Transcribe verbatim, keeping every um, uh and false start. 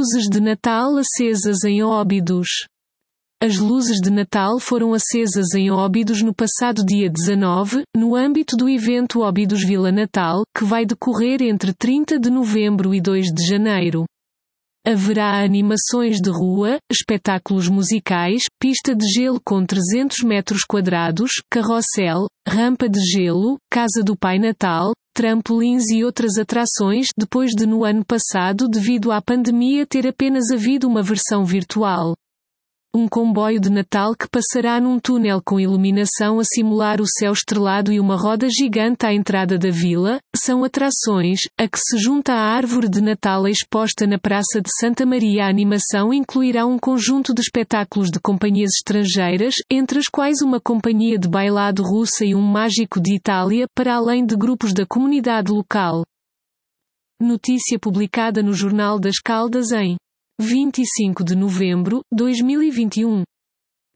Luzes de Natal acesas em Óbidos. As luzes de Natal foram acesas em Óbidos no passado dia dezanove, no âmbito do evento Óbidos Vila Natal, que vai decorrer entre trinta de novembro e dois de janeiro. Haverá animações de rua, espetáculos musicais, pista de gelo com trezentos metros quadrados, carrossel, rampa de gelo, casa do Pai Natal, trampolins e outras atrações, depois de no ano passado, devido à pandemia, ter apenas havido uma versão virtual. Um comboio de Natal que passará num túnel com iluminação a simular o céu estrelado e uma roda gigante à entrada da vila, são atrações, a que se junta a árvore de Natal exposta na Praça de Santa Maria. A animação incluirá um conjunto de espetáculos de companhias estrangeiras, entre as quais uma companhia de bailado russa e um mágico de Itália, para além de grupos da comunidade local. Notícia publicada no Jornal das Caldas em vinte e cinco de novembro de dois mil e vinte e um.